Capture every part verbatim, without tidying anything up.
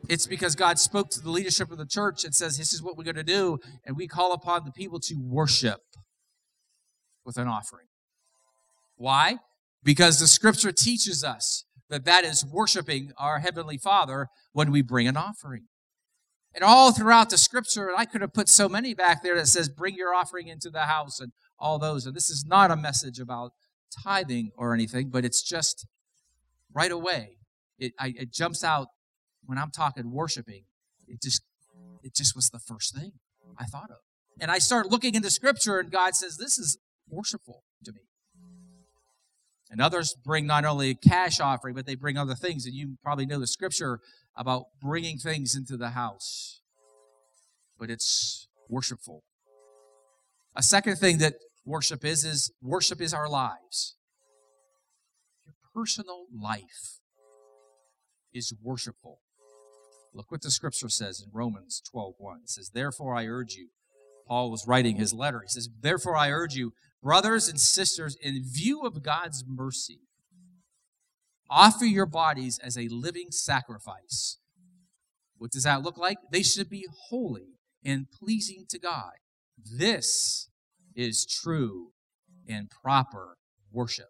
It's because God spoke to the leadership of the church and says, this is what we're going to do. And we call upon the people to worship with an offering. Why? Because the scripture teaches us that that is worshiping our Heavenly Father when we bring an offering. And all throughout the scripture, and I could have put so many back there that says, bring your offering into the house and all those. And this is not a message about tithing or anything, but it's just right away. It, I, it jumps out when I'm talking worshiping. It just, it just was the first thing I thought of. And I start looking into scripture and God says, this is worshipful to me. And others bring not only a cash offering, but they bring other things. And you probably know the scripture about bringing things into the house. But it's worshipful. A second thing that worship is, is worship is our lives. Your personal life is worshipful. Look what the scripture says in Romans twelve one. It says, therefore I urge you. Paul was writing his letter. He says, therefore I urge you, brothers and sisters, in view of God's mercy, offer your bodies as a living sacrifice. What does that look like? They should be holy and pleasing to God. This is true and proper worship.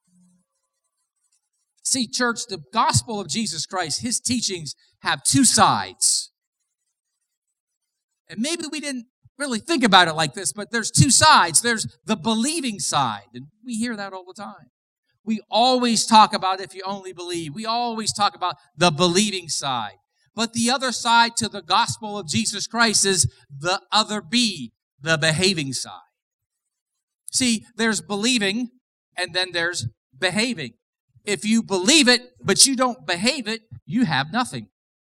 See, church, the gospel of Jesus Christ, his teachings have two sides. And maybe we didn't really think about it like this, but there's two sides. There's the believing side, and we hear that all the time. We always talk about if you only believe. We always talk about the believing side. But the other side to the gospel of Jesus Christ is the other B, the behaving side. See, there's believing, and then there's behaving. If you believe it, but you don't behave it, you have nothing.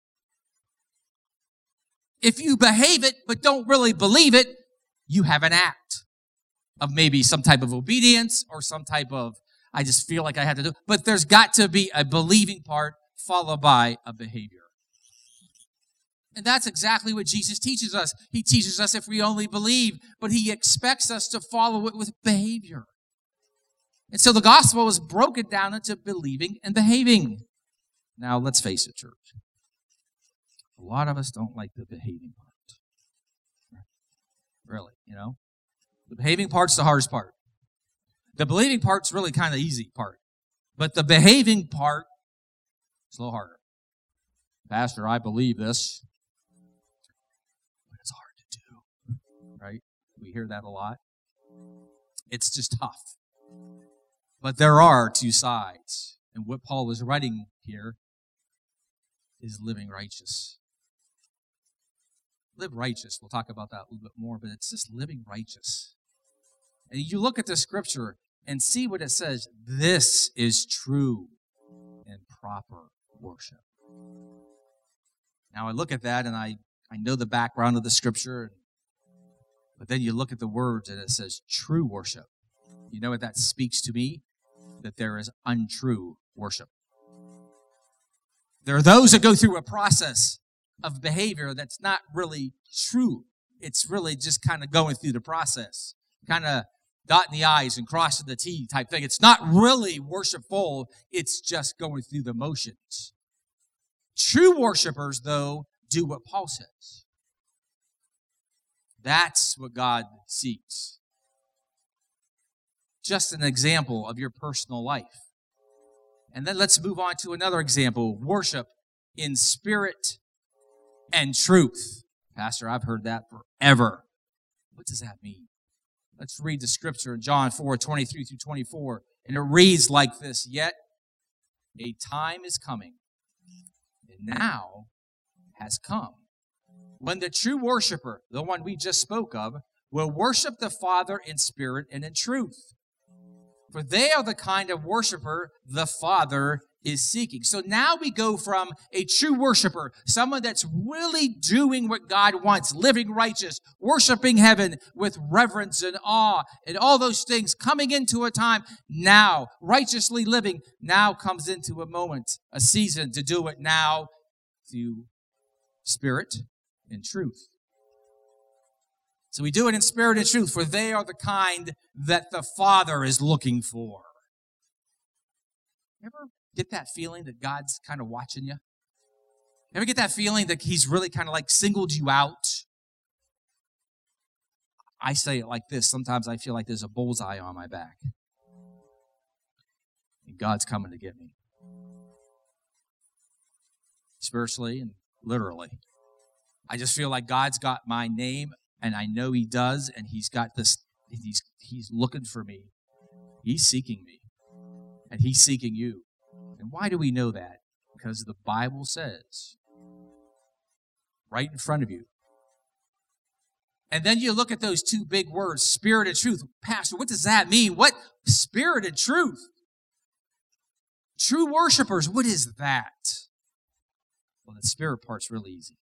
If you behave it, but don't really believe it, you have an act of maybe some type of obedience or some type of, I just feel like I have to do. But there's got to be a believing part followed by a behavior. And that's exactly what Jesus teaches us. He teaches us if we only believe, but he expects us to follow it with behavior. And so the gospel is broken down into believing and behaving. Now, let's face it, church. A lot of us don't like the behaving part. Really, you know? The behaving part's the hardest part. The believing part's really kind of the easy part. But the behaving part is a little harder. Pastor, I believe this. But it's hard to do. Right? We hear that a lot. It's just tough. But there are two sides. And what Paul was writing here is living righteous. Live righteous. We'll talk about that a little bit more, but it's just living righteous. And you look at the scripture and see what it says. This is true and proper worship. Now I look at that and I, I know the background of the scripture, but then you look at the words and it says true worship. You know what that speaks to me? That there is untrue worship. There are those that go through a process of behavior that's not really true. It's really just kind of going through the process, kind of dotting the I's and crossing the T type thing. It's not really worshipful. It's just going through the motions. True worshipers, though, do what Paul says. That's what God seeks. Just an example of your personal life. And then let's move on to another example. Worship in spirit and truth. Pastor, I've heard that forever. What does that mean? Let's read the scripture in John four, twenty-three through twenty-four. And it reads like this, yet a time is coming, and now has come, when the true worshiper, the one we just spoke of, will worship the Father in spirit and in truth. For they are the kind of worshiper the Father is seeking. So now we go from a true worshiper, someone that's really doing what God wants, living righteous, worshiping heaven with reverence and awe and all those things, coming into a time now, righteously living, now comes into a moment, a season to do it now through spirit and truth. So we do it in spirit and truth, for they are the kind that the Father is looking for. Ever get that feeling that God's kind of watching you? Ever get that feeling that he's really kind of like singled you out? I say it like this. Sometimes I feel like there's a bullseye on my back. And God's coming to get me. Spiritually and literally. I just feel like God's got my name, and I know he does, and he's got this, he's, he's looking for me. He's seeking me. And he's seeking you. And why do we know that? Because the Bible says, right in front of you. And then you look at those two big words, spirit and truth. Pastor, what does that mean? What? Spirit and truth. True worshipers, what is that? Well, the spirit part's really easy.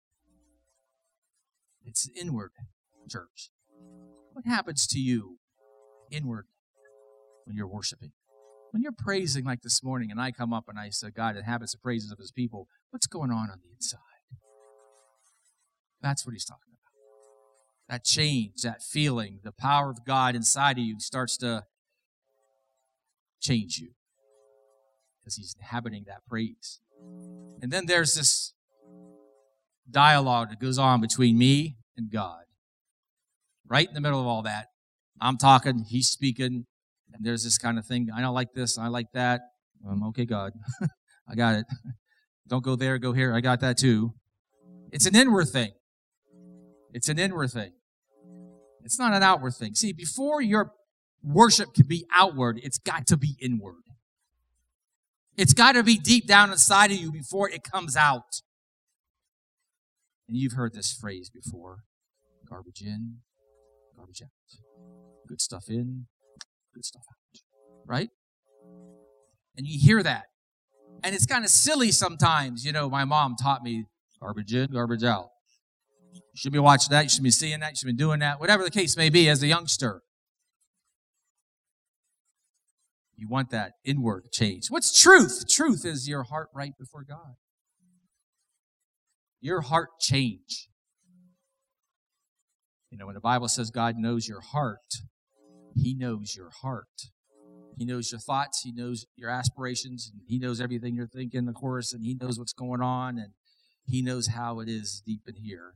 It's inward, church. What happens to you inward when you're worshiping? When you're praising like this morning, and I come up and I say, God inhabits the praises of his people, what's going on on the inside? That's what he's talking about. That change, that feeling, the power of God inside of you starts to change you because he's inhabiting that praise. And then there's this dialogue that goes on between me and God. Right in the middle of all that, I'm talking, he's speaking, and there's this kind of thing. I don't like this, I like that. Um, okay, God, I got it. Don't go there, go here. I got that too. It's an inward thing. It's an inward thing. It's not an outward thing. See, before your worship can be outward, it's got to be inward. It's got to be deep down inside of you before it comes out. And you've heard this phrase before. Garbage in, garbage out. Good stuff in, good stuff out. Right? And you hear that. And it's kind of silly sometimes. You know, my mom taught me garbage in, garbage out. You should be watching that. You should be seeing that. You should be doing that. Whatever the case may be as a youngster. You want that inward change. What's truth? Truth is your heart right before God. Your heart change. You know, when the Bible says God knows your heart, he knows your heart. He knows your thoughts. He knows your aspirations. And he knows everything you're thinking, of course, and he knows what's going on, and he knows how it is deep in here.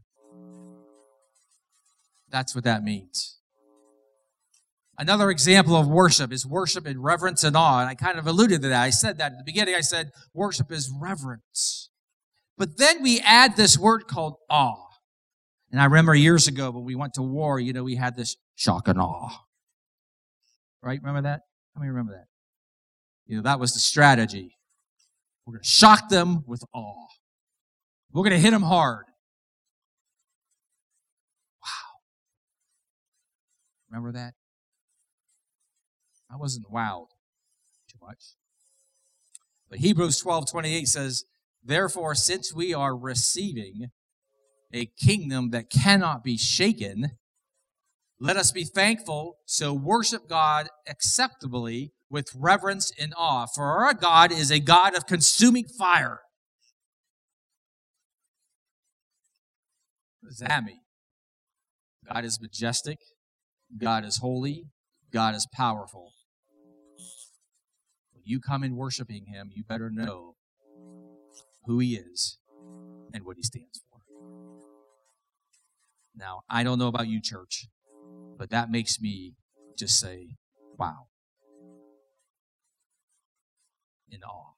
That's what that means. Another example of worship is worship in reverence and awe. And I kind of alluded to that. I said that at the beginning. I said worship is reverence. But then we add this word called awe. And I remember years ago when we went to war, you know, we had this shock and awe. Right? Remember that? How many remember that? You know, that was the strategy. We're going to shock them with awe. We're going to hit them hard. Wow. Remember that? I wasn't wowed too much. But Hebrews twelve twenty-eight says, therefore, since we are receiving a kingdom that cannot be shaken, let us be thankful, so worship God acceptably with reverence and awe. For our God is a God of consuming fire. What does that mean? God is majestic. God is holy. God is powerful. When you come in worshiping him, you better know who he is and what he stands for. Now, I don't know about you, church, but that makes me just say, wow, in awe.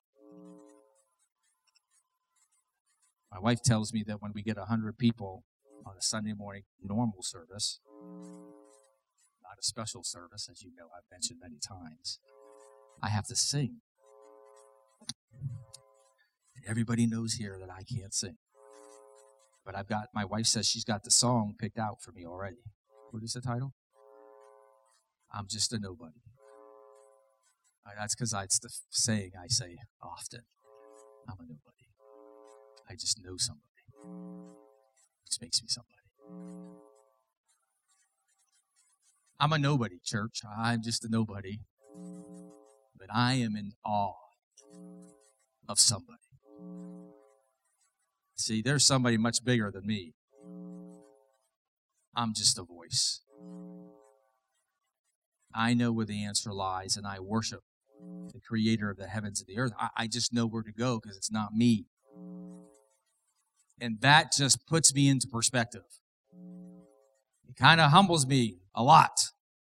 My wife tells me that when we get one hundred people on a Sunday morning normal service, not a special service, as you know I've mentioned many times, I have to sing. And everybody knows here that I can't sing. But I've got, my wife says she's got the song picked out for me already. What is the title? I'm just a nobody. Uh, that's because it's the saying I say often. I'm a nobody. I just know somebody. Which makes me somebody. I'm a nobody, church. I'm just a nobody. But I am in awe of somebody. See, there's somebody much bigger than me. I'm just a voice. I know where the answer lies, and I worship the creator of the heavens and the earth. I, I just know where to go because it's not me. And that just puts me into perspective. It kind of humbles me a lot.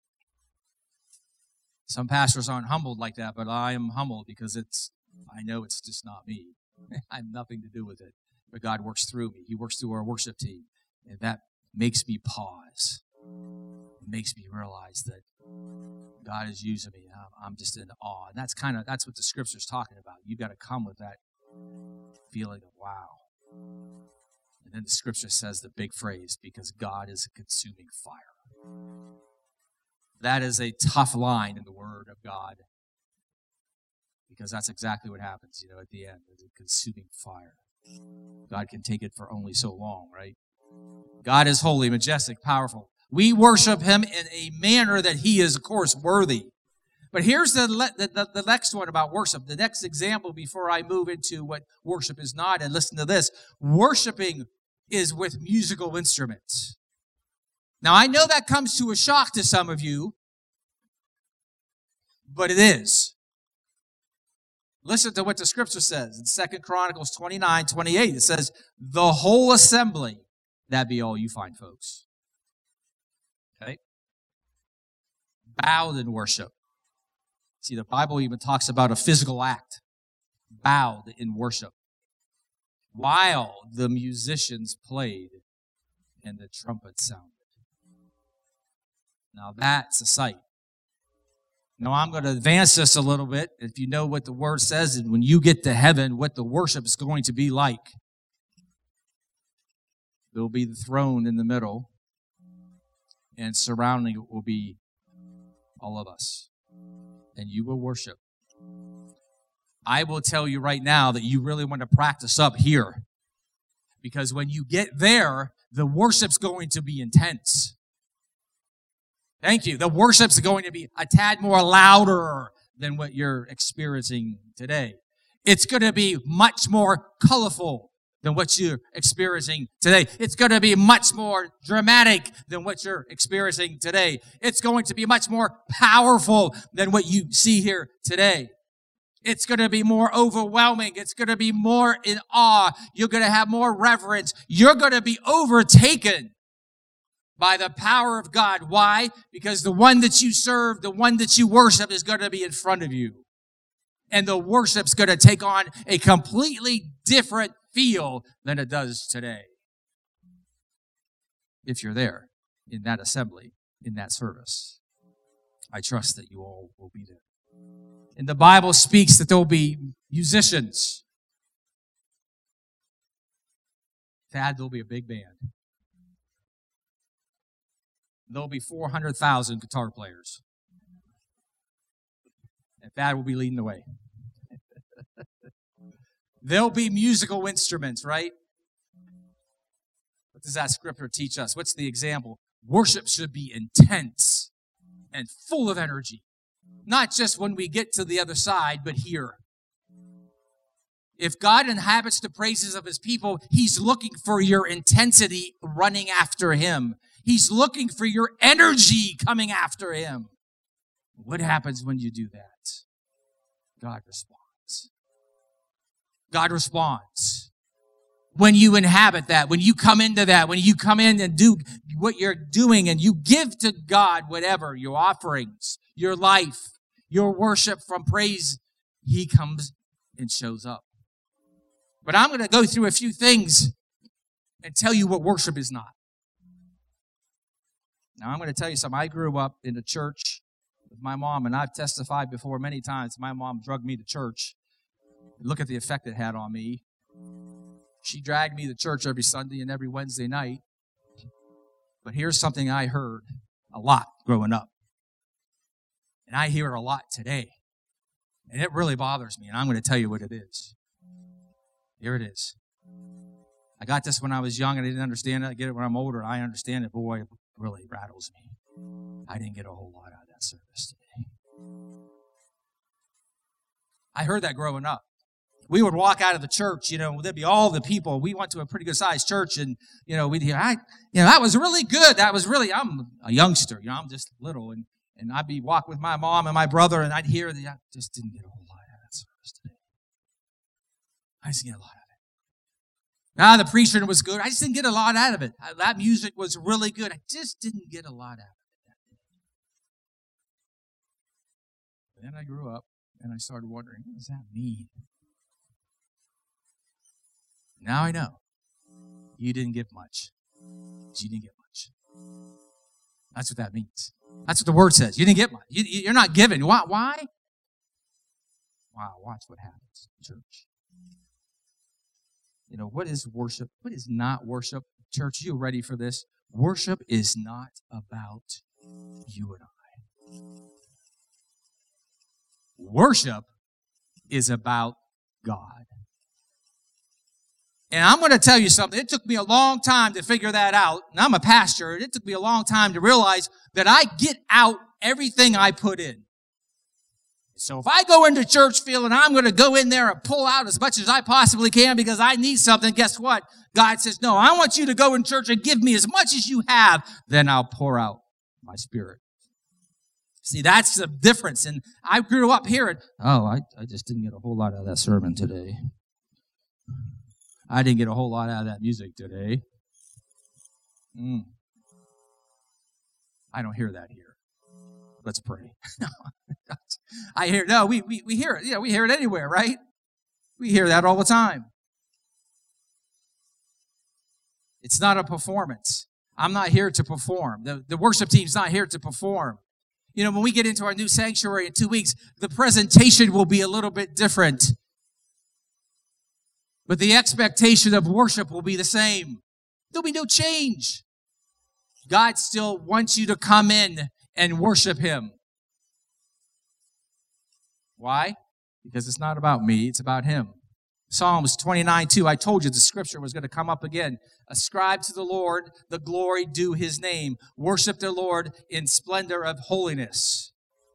Some pastors aren't humbled like that, but I am humbled because it's, I know it's just not me. I have nothing to do with it. But God works through me. He works through our worship team. And that makes me pause. It makes me realize that God is using me. I'm just in awe. And that's kind of, that's what the scripture's talking about. You got to come with that feeling of wow. And then the scripture says the big phrase, because God is a consuming fire. That is a tough line in the Word of God. Because that's exactly what happens, you know, at the end. It's a consuming fire. God can take it for only so long, right? God is holy, majestic, powerful. We worship Him in a manner that He is, of course, worthy. But here's the, the, the, the next one about worship. The next example before I move into what worship is not. And listen to this. Worshiping is with musical instruments. Now, I know that comes to a shock to some of you, but it is. Listen to what the scripture says in Second Chronicles twenty-nine, twenty-eight. It says, the whole assembly, that be all you find, folks. Okay? Bowed in worship. See, the Bible even talks about a physical act. Bowed in worship. While the musicians played and the trumpet sounded. Now that's a sight. Now I'm going to advance this a little bit. If you know what the word says, and when you get to heaven, what the worship is going to be like. There will be the throne in the middle, and surrounding it will be all of us. And you will worship. I will tell you right now that you really want to practice up here. Because when you get there, the worship's going to be intense. Thank you. The worship's going to be a tad more louder than what you're experiencing today. It's going to be much more colorful than what you're experiencing today. It's going to be much more dramatic than what you're experiencing today. It's going to be much more powerful than what you see here today. It's going to be more overwhelming. It's going to be more in awe. You're going to have more reverence. You're going to be overtaken by the power of God. Why? Because the one that you serve, the one that you worship is going to be in front of you. And the worship's going to take on a completely different feel than it does today. If you're there in that assembly, in that service, I trust that you all will be there. And the Bible speaks that there will be musicians. Thad, there'll be a big band. There'll be four hundred thousand guitar players. And Thad will be leading the way. There'll be musical instruments, right? What does that scripture teach us? What's the example? Worship should be intense and full of energy. Not just when we get to the other side, but here. If God inhabits the praises of His people, He's looking for your intensity running after Him. He's looking for your energy coming after Him. What happens when you do that? God responds. God responds. When you inhabit that, when you come into that, when you come in and do what you're doing and you give to God whatever, your offerings, your life, your worship from praise, He comes and shows up. But I'm going to go through a few things and tell you what worship is not. Now, I'm going to tell you something. I grew up in a church with my mom, and I've testified before many times. My mom drugged me to church. Look at the effect it had on me. She dragged me to church every Sunday and every Wednesday night. But here's something I heard a lot growing up. And I hear it a lot today. And it really bothers me, and I'm going to tell you what it is. Here it is. I got this when I was young, and I didn't understand it. I get it when I'm older, and I understand it. Boy, it really rattles me. I didn't get a whole lot out of that service today. I heard that growing up. We would walk out of the church, you know, there'd be all the people. We went to a pretty good sized church, and, you know, we'd hear, I, you know, that was really good. That was really, I'm a youngster, you know, I'm just little. And, and I'd be walking with my mom and my brother, and I'd hear that I just didn't get a whole lot out of that service today. I just didn't get a lot out of it. Ah, the preacher was good. I just didn't get a lot out of it. That music was really good. I just didn't get a lot out of it. Then I grew up and I started wondering, what does that mean? Now I know. You didn't get much. You didn't get much. That's what that means. That's what the word says. You didn't get much. You, you're not giving. Why? Why? Wow, watch what happens, church. You know, what is worship? What is not worship? Church, you ready for this? Worship is not about you and I. Worship is about God. And I'm going to tell you something. It took me a long time to figure that out. And I'm a pastor. And it took me a long time to realize that I get out everything I put in. So if I go into church feeling I'm going to go in there and pull out as much as I possibly can because I need something, guess what? God says, no, I want you to go in church and give me as much as you have. Then I'll pour out my spirit. See, that's the difference. And I grew up hearing, oh, I, I just didn't get a whole lot out of that sermon today. I didn't get a whole lot out of that music today. Mm. I don't hear that here. Let's pray. I hear, no, we, we, we hear it. Yeah, we hear it anywhere, right? We hear that all the time. It's not a performance. I'm not here to perform. The, the worship team's not here to perform. You know, when we get into our new sanctuary in two weeks, the presentation will be a little bit different. But the expectation of worship will be the same. There'll be no change. God still wants you to come in and worship Him. Why? Because it's not about me, it's about Him. Psalms twenty-nine two, I told you the scripture was going to come up again. Ascribe to the Lord the glory due His name. Worship the Lord in splendor of holiness.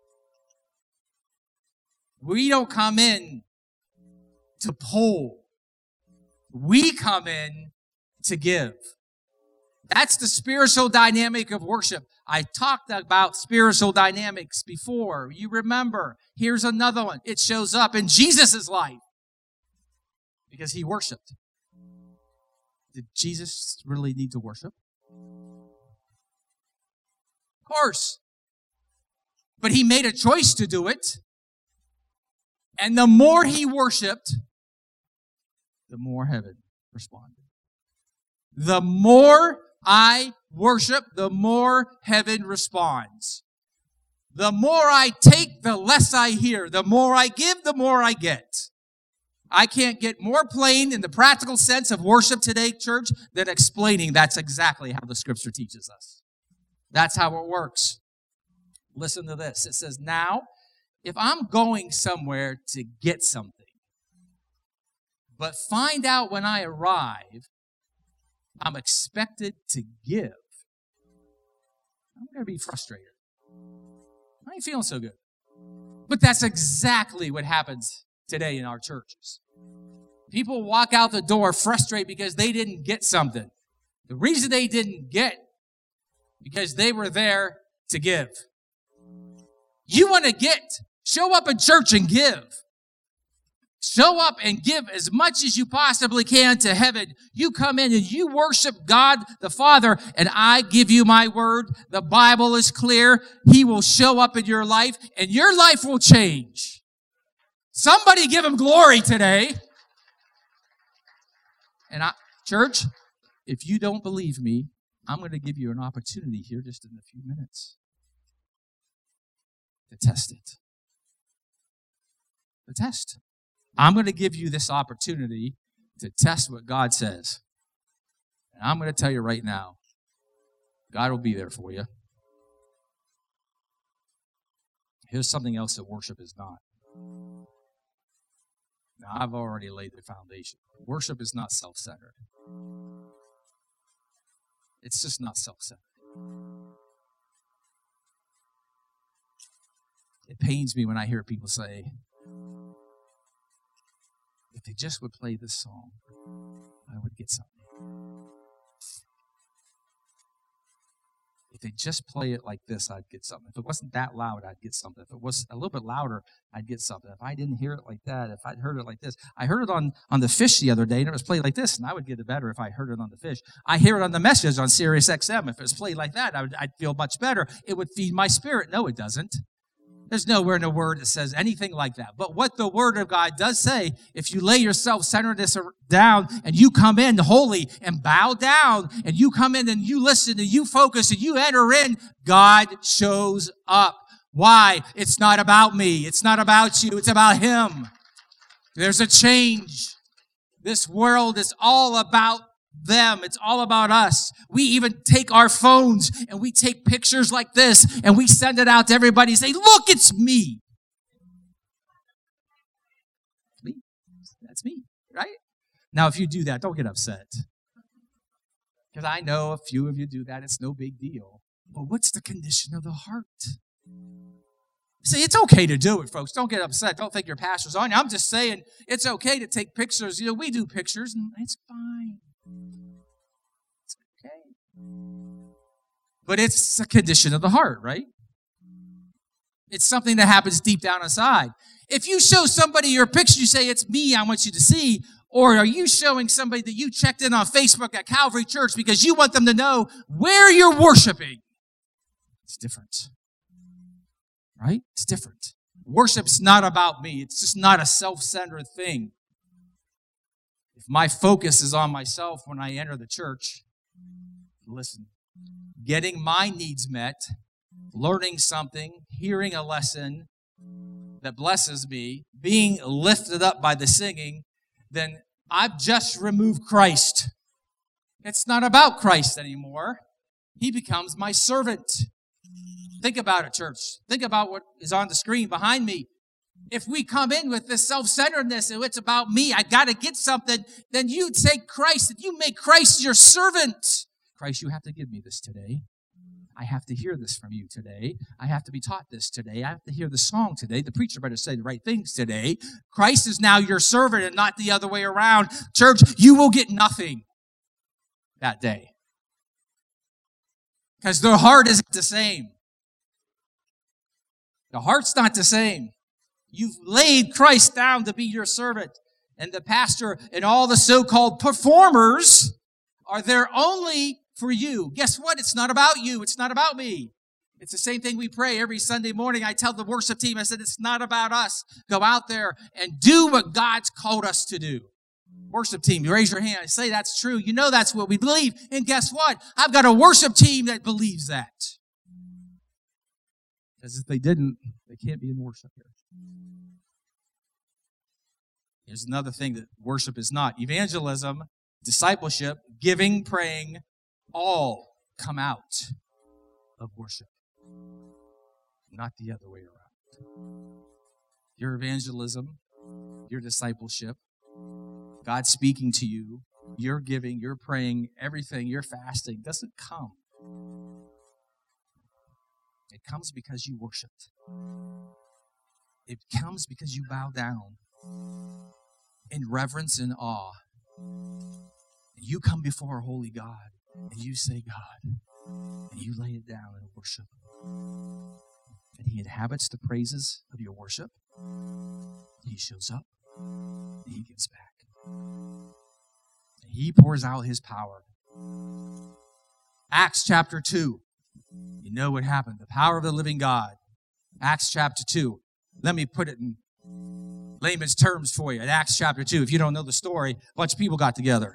We don't come in to pull. We come in to give. That's the spiritual dynamic of worship. I talked about spiritual dynamics before. You remember. Here's another one. It shows up in Jesus' life because He worshiped. Did Jesus really need to worship? Of course. But He made a choice to do it. And the more He worshiped, the more heaven responded. The more I worship, the more heaven responds. The more I take, the less I hear. The more I give, the more I get. I can't get more plain in the practical sense of worship today, church, than explaining that's exactly how the scripture teaches us. That's how it works. Listen to this. It says, now, if I'm going somewhere to get something, but find out when I arrive, I'm expected to give, I'm going to be frustrated. I ain't feeling so good. But that's exactly what happens today in our churches. People walk out the door frustrated because they didn't get something. The reason they didn't get, because they were there to give. You want to get, show up in church and give. Show up and give as much as you possibly can to heaven. You come in and you worship God the Father, and I give you my word. The Bible is clear. He will show up in your life, and your life will change. Somebody give Him glory today. And I, church, if you don't believe me, I'm going to give you an opportunity here just in a few minutes to test it. The test. I'm going to give you this opportunity to test what God says. And I'm going to tell you right now, God will be there for you. Here's something else that worship is not. Now, I've already laid the foundation. Worship is not self-centered. It's just not self-centered. It pains me when I hear people say, if they just would play this song, I would get something. If they just play it like this, I'd get something. If it wasn't that loud, I'd get something. If it was a little bit louder, I'd get something. If I didn't hear it like that, if I'd heard it like this. I heard it on, on the Fish the other day, and it was played like this, and I would get it better if I heard it on the Fish. I hear it on the Message on Sirius X M. If it was played like that, I would, I'd feel much better. It would feed my spirit. No, it doesn't. There's nowhere in the Word that says anything like that. But what the Word of God does say, if you lay your self-centeredness down and you come in holy and bow down and you come in and you listen and you focus and you enter in, God shows up. Why? It's not about me. It's not about you. It's about Him. There's a change. This world is all about them. It's all about us. We even take our phones and we take pictures like this and we send it out to everybody and say, look, it's me. It's me. That's me, right? Now, if you do that, don't get upset. Because I know a few of you do that. It's no big deal. But what's the condition of the heart? See, it's okay to do it, folks. Don't get upset. Don't think your pastor's on you. I'm just saying it's okay to take pictures. You know, we do pictures and it's fine. It's okay. But it's a condition of the heart, right? It's something that happens deep down inside. If you show somebody your picture, you say, it's me I want you to see, or are you showing somebody that you checked in on Facebook at Calvary Church because you want them to know where you're worshiping? It's different. Right? It's different. Worship's not about me. It's just not a self-centered thing. If my focus is on myself when I enter the church, listen, getting my needs met, learning something, hearing a lesson that blesses me, being lifted up by the singing, then I've just removed Christ. It's not about Christ anymore. He becomes my servant. Think about it, church. Think about what is on the screen behind me. If we come in with this self-centeredness and it's about me, I got to get something, then you take Christ and you make Christ your servant. Christ, you have to give me this today. I have to hear this from you today. I have to be taught this today. I have to hear the song today. The preacher better say the right things today. Christ is now your servant and not the other way around. Church, you will get nothing that day. Because the heart is the same. The heart's not the same. You've laid Christ down to be your servant. And the pastor and all the so-called performers are there only for you. Guess what? It's not about you. It's not about me. It's the same thing we pray every Sunday morning. I tell the worship team, I said, it's not about us. Go out there and do what God's called us to do. Worship team, you raise your hand. I say that's true. You know that's what we believe. And guess what? I've got a worship team that believes that. Because if they didn't, they can't be in worship here. Here's another thing that worship is not. Evangelism, discipleship, giving, praying, all come out of worship. Not the other way around. Your evangelism, your discipleship, God speaking to you, your giving, your praying, everything, your fasting doesn't come. It comes because you worshiped. It comes because you bow down in reverence and awe. And you come before a holy God and you say, God, and you lay it down in worship. And He inhabits the praises of your worship. He shows up and He gives back. And He pours out His power. Acts chapter two. You know what happened. The power of the living God. Acts chapter two. Let me put it in layman's terms for you. In Acts chapter two, if you don't know the story, a bunch of people got together.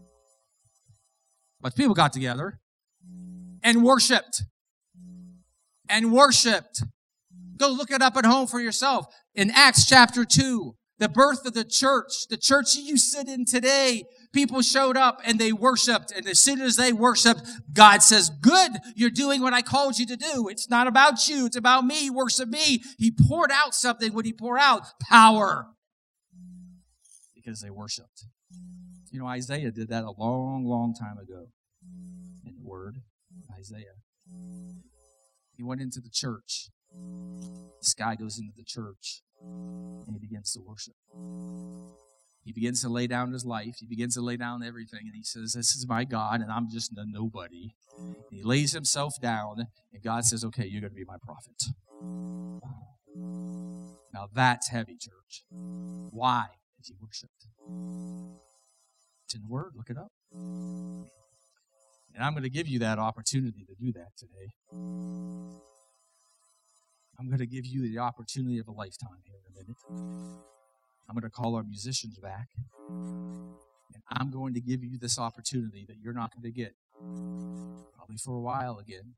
A bunch of people got together and worshiped. And worshiped. Go look it up at home for yourself. In Acts chapter two, the birth of the church, the church you sit in today, people showed up and they worshiped. And as soon as they worshiped, God says, good, you're doing what I called you to do. It's not about you. It's about me. Worship me. He poured out something. What He pour out? Power. Because they worshiped. You know, Isaiah did that a long, long time ago. In the Word, Isaiah. He went into the church. This guy goes into the church and he begins to worship. He begins to lay down his life. He begins to lay down everything. And he says, this is my God, and I'm just a nobody. And he lays himself down, and God says, okay, you're going to be my prophet. Now that's heavy, church. Why? Because he worshiped. It's in the Word. Look it up. And I'm going to give you that opportunity to do that today. I'm going to give you the opportunity of a lifetime here in a minute. I'm going to call our musicians back. And I'm going to give you this opportunity that you're not going to get probably for a while again.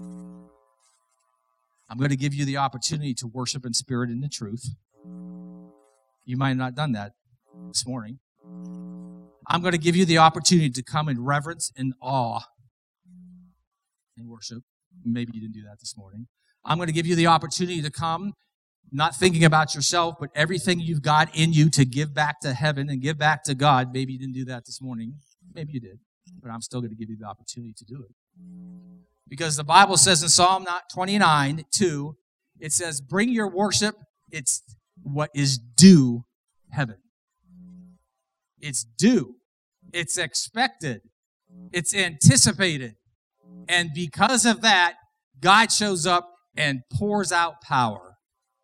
I'm going to give you the opportunity to worship in spirit and in truth. You might have not done that this morning. I'm going to give you the opportunity to come in reverence and awe and worship. Maybe you didn't do that this morning. I'm going to give you the opportunity to come, not thinking about yourself, but everything you've got in you to give back to heaven and give back to God. Maybe you didn't do that this morning. Maybe you did. But I'm still going to give you the opportunity to do it. Because the Bible says in Psalm twenty-nine, two, it says, bring your worship. It's what is due heaven. It's due. It's expected. It's anticipated. And because of that, God shows up and pours out power.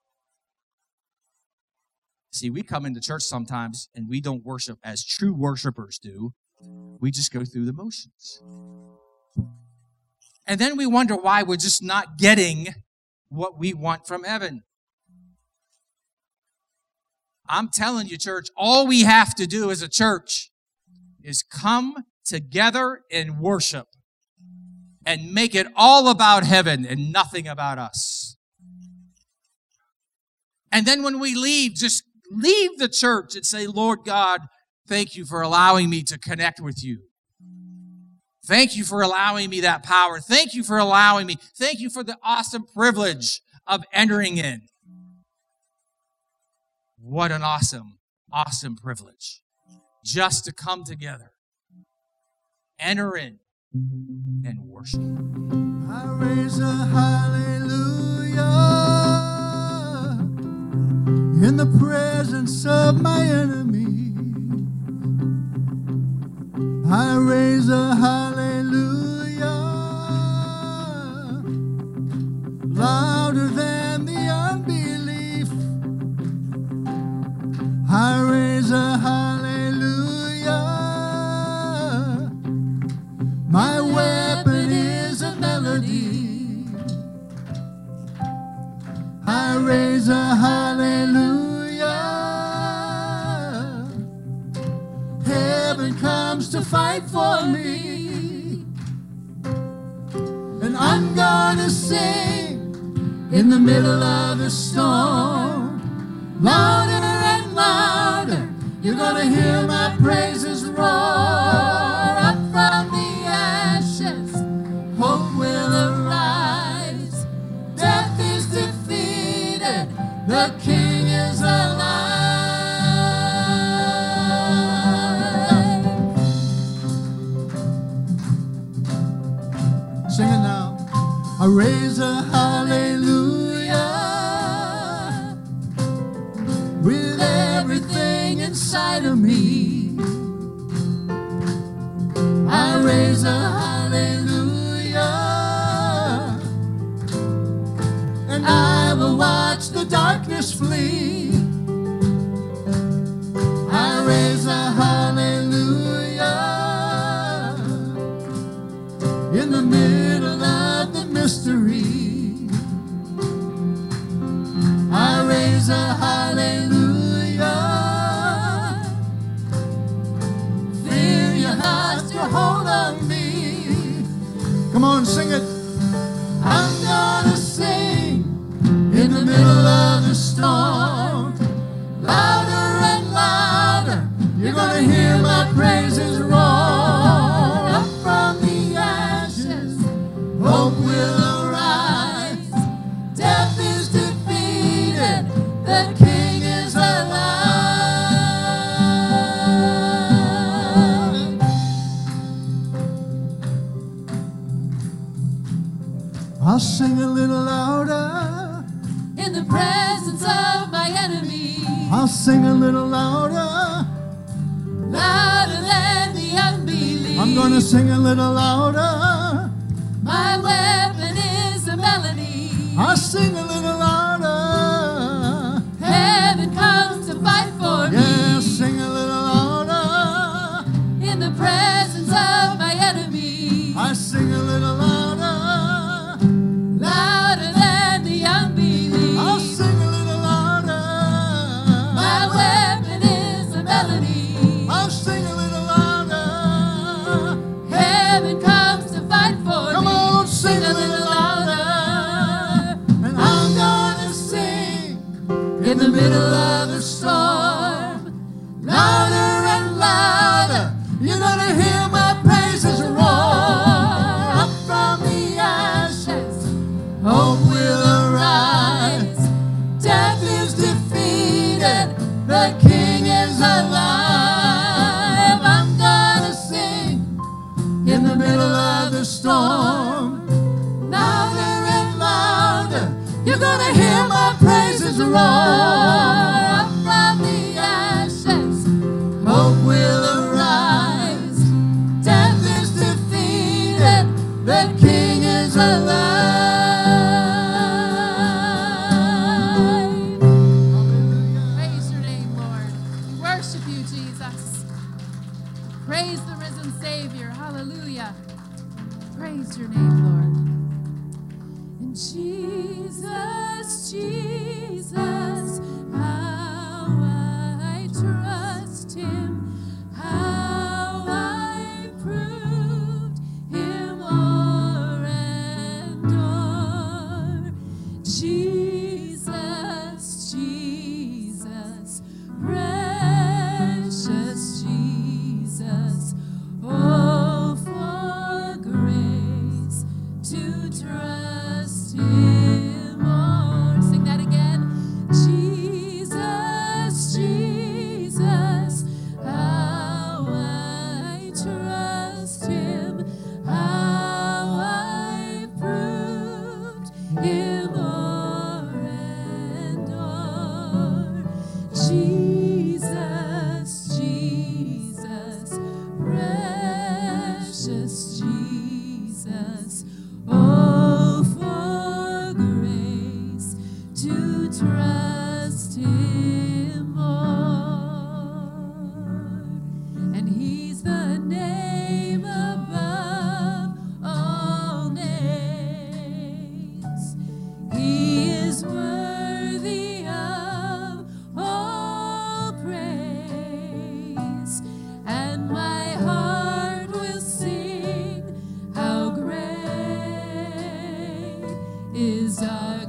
See, we come into church sometimes and we don't worship as true worshipers do. We just go through the motions. And then we wonder why we're just not getting what we want from heaven. I'm telling you, church, all we have to do as a church is come together and worship and make it all about heaven and nothing about us. And then when we leave, just leave the church and say, Lord God, thank you for allowing me to connect with you. Thank you for allowing me that power. Thank you for allowing me. Thank you for the awesome privilege of entering in. What an awesome, awesome privilege. Just to come together, enter in, and worship. I raise a hallelujah in the presence of my enemy. I raise a hallelujah louder than the unbelief. I raise a hallelujah. My weapon is a melody. I raise a hallelujah. Heaven comes to fight for me. And I'm gonna sing in the middle of the storm. Louder and louder, you're gonna hear my praises roar. Up from the ashes, hope will arise. Death is defeated, the King is alive. Sing it now. I raise a hallelujah with everything inside of me. I raise a hallelujah, and I will watch the darkness flee. I raise a hallelujah in the middle of the mystery. I raise a hallelujah. Fear your heart to hold on me. Come on, sing it. I'm gonna sing in the middle of the storm. Louder and louder, you're gonna hear my praises roar. Up from the ashes, hope will arise. Death is defeated, the King is alive. I'll sing a little louder in the presence of my enemy. I'll sing a little louder louder than the unbelief. I'm gonna sing a little louder. My weapon is a melody. I'll sing a little louder. Heaven comes to fight for me. Yeah, sing a little louder. In the presence of my enemy, I sing a little louder. Louder than the unbelief. I'll sing a little louder. My weapon is a melody. I'll sing a little louder. Heaven comes to fight for Come me. Come on, sing, sing a little louder. And I'm gonna sing in the middle of the storm. Louder and louder. You're gonna hear my praises roar. Up from the ashes, hope will arise. Death is defeated, the King is alive. I'm gonna sing in the middle of the storm. Louder and louder, you're gonna hear my praises roar. Up from the ashes, hope will arise. Death is defeated, the King is alive. Praise your name, Lord. We worship you, Jesus. Praise the risen Savior. Hallelujah. Praise your name, Lord. And Jesus, Jesus, how I trust him, how I proved him o'er and o'er. Jesus, Jesus, precious Jesus, oh, for grace to trust him more. Sing that again. Jesus, Jesus, how I trust him, how I proved him o'er and o'er. Jesus, Jesus, precious Jesus, oh, for grace to trust him more. And he's the name above all names. He is worthy of all praise, and my heart will sing how great is our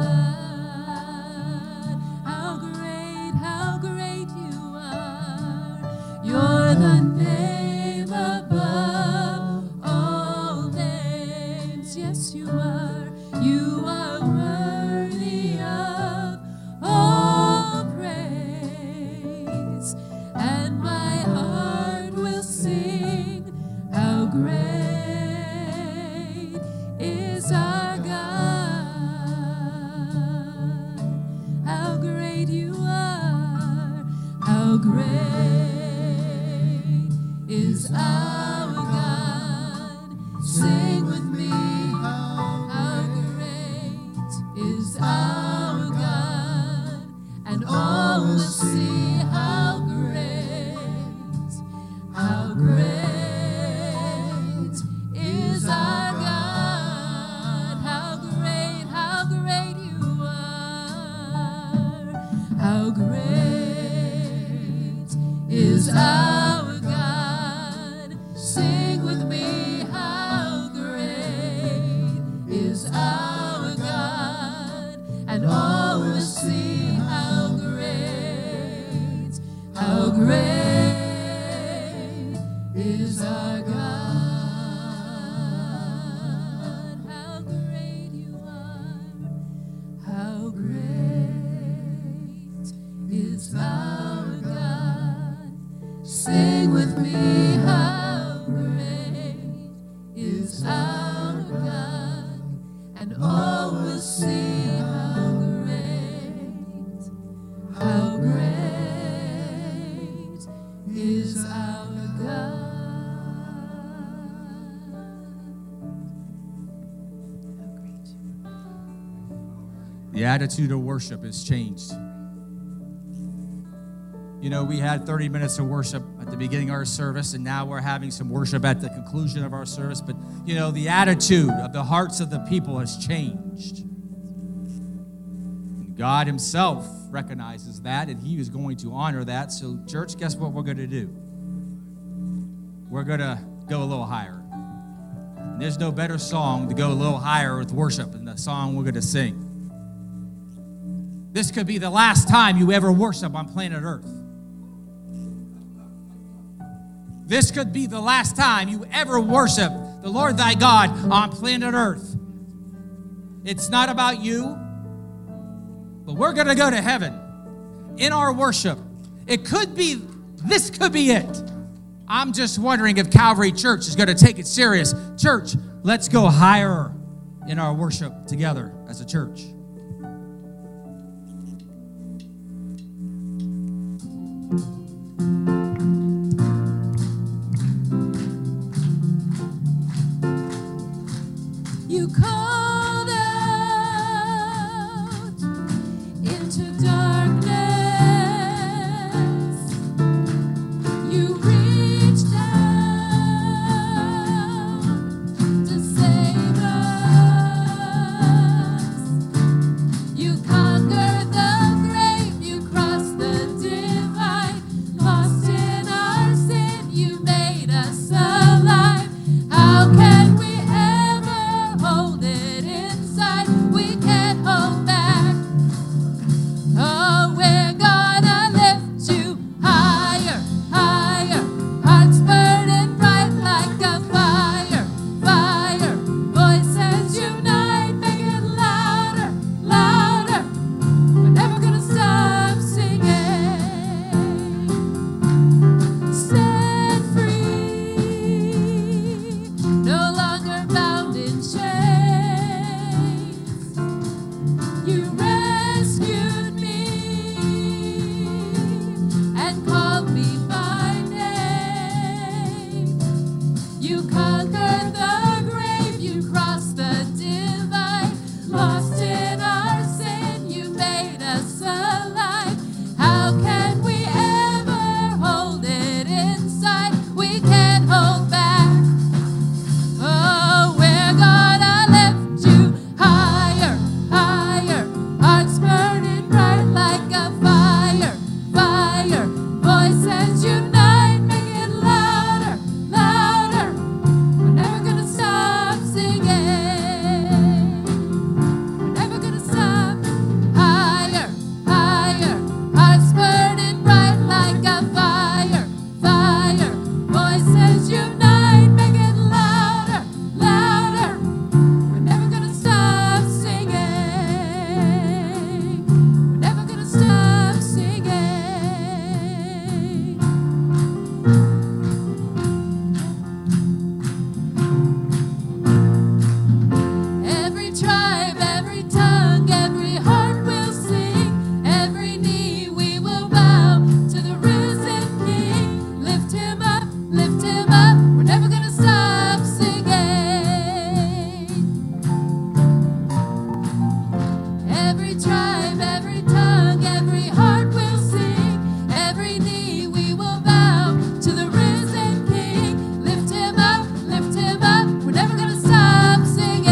God. How great, how great you are. You're the name above all names. Yes, you are. You are worthy of all praise, and my heart will sing how great is our God. How great you are. How great is our God. Sing with me. How great is our God. And all will see how great, how great is our God. How great, how great you are. How great is our God. Sing with me, how great is our God. And all will see how great, how great is our God. How great you are. How great is our God. Sing with me, how great is our God. And all will see how great, how great is our God. How great. The attitude of worship has changed. You know, we had thirty minutes of worship at the beginning of our service, and now we're having some worship at the conclusion of our service. But, you know, the attitude of the hearts of the people has changed. And God himself recognizes that, and he is going to honor that. So, church, guess what we're going to do? We're going to go a little higher. And there's no better song to go a little higher with worship than the song we're going to sing. This could be the last time you ever worship on planet Earth. This could be the last time you ever worship the Lord thy God on planet Earth. It's not about you, but we're going to go to heaven in our worship. It could be, this could be it. I'm just wondering if Calvary Church is going to take it serious. Church, let's go higher in our worship together as a church. You called out into darkness. You reached down to save us. You conquered the grave. You crossed the divide. Lost in our sin, you made us alive. How can we hold it inside? We can't hold back. Oh, we're gonna lift you higher, higher. Hearts burning bright like a fire, fire. Voices unite, make it louder, louder. We're never gonna stop singing. Set free, no longer bound in chains. You rescued me and called me by name. You conquered the grave, you crossed the divide. Lost in our sin, you made us alive. How can we ever hold it inside? We can't hold back. Oh, we're gonna lift you higher, higher. Hearts burning bright like a fire, fire. Voices unite, make it louder, louder. We're never gonna stop singing. We're never gonna stop. Higher, higher. Hearts burning bright like a fire, fire. Voices unite, make it louder, louder. We're never gonna stop singing. We're never gonna stop singing. Every tribe, every tongue, every heart will sing. Every knee we will bow to the risen King. Lift him up, lift him up. We're never gonna stop singing. Every tribe, every tongue, every heart will sing. Every knee we will bow to the risen King. Lift him up, lift him up. We're never gonna stop singing.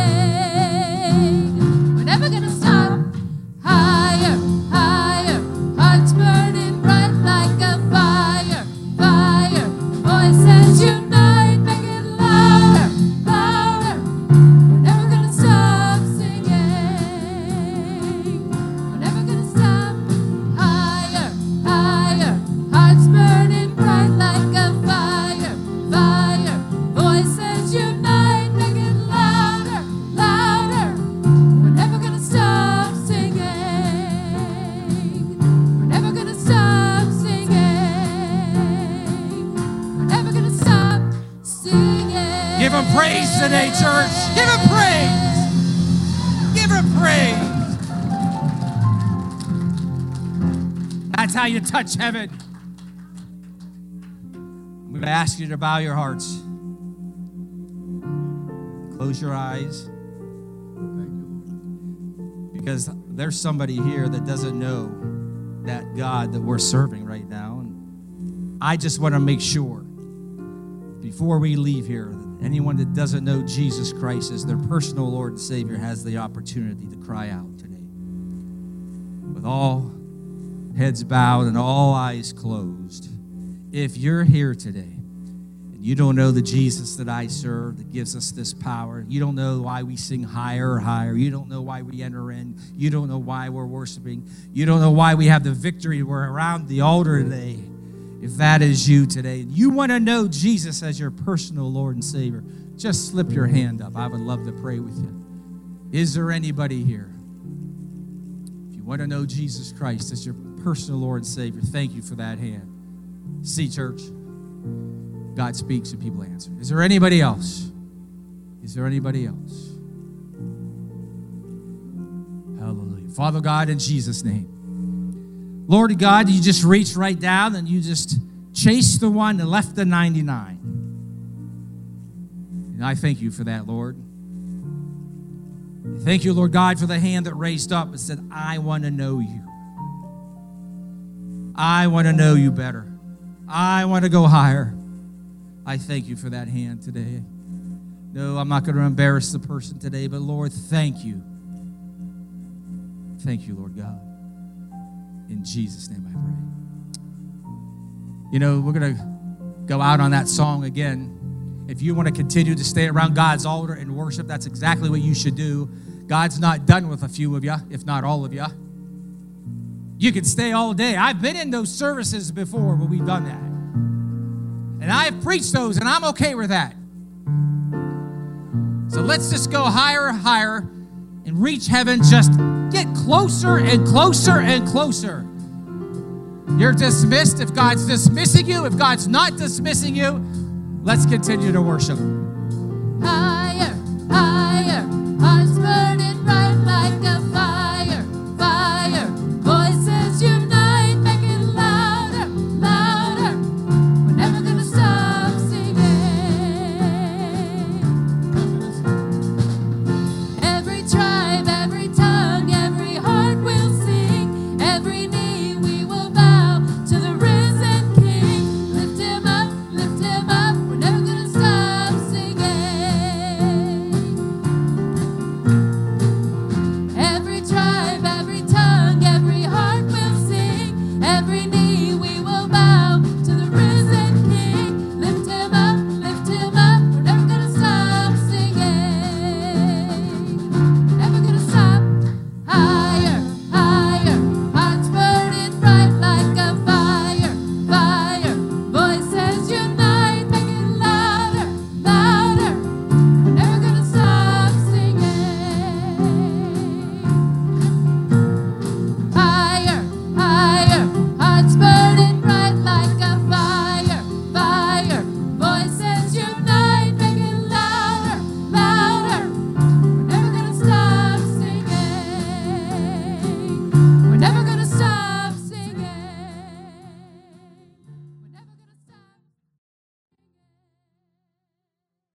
We're never gonna stop. Higher, higher. Hearts burning bright like a fire, fire. Voices unite, make it louder, louder. We're never gonna stop singing. We're never gonna stop. Higher, higher. Hearts burning bright like a fire, fire. Voices unite, make it louder, louder. We're never gonna stop singing. We're never gonna stop singing. We're never gonna stop singing. Give him praise today, church. Give him praise. Give him praise. That's how you touch heaven. I'm going to ask you to bow your hearts. Close your eyes. Thank you, Lord. Because there's somebody here that doesn't know that God that we're serving right now. And I just want to make sure, before we leave here, that anyone that doesn't know Jesus Christ as their personal Lord and Savior has the opportunity to cry out today. With all heads bowed and all eyes closed. If you're here today and you don't know the Jesus that I serve that gives us this power, you don't know why we sing higher or higher, you don't know why we enter in, you don't know why we're worshiping, you don't know why we have the victory, we're around the altar today. If that is you today, and you want to know Jesus as your personal Lord and Savior, just slip your hand up. I would love to pray with you. Is there anybody here? If you want to know Jesus Christ as your personal Lord and Savior, thank you for that hand. See, church, God speaks and people answer. Is there anybody else? Is there anybody else? Hallelujah. Father God, in Jesus' name. Lord God, you just reached right down and you just chased the one and left the ninety-nine. And I thank you for that, Lord. Thank you, Lord God, for the hand that raised up and said, I want to know you. I want to know you better. I want to go higher. I thank you for that hand today. No, I'm not going to embarrass the person today, but Lord, thank you. Thank you, Lord God. In Jesus' name I pray. You know, we're going to go out on that song again. If you want to continue to stay around God's altar and worship, that's exactly what you should do. God's not done with a few of you, if not all of you. You can stay all day. I've been in those services before where we've done that. And I've preached those, and I'm okay with that. So let's just go higher and higher and reach heaven. Just get closer and closer and closer. You're dismissed if God's dismissing you. If God's not dismissing you, let's continue to worship. Higher.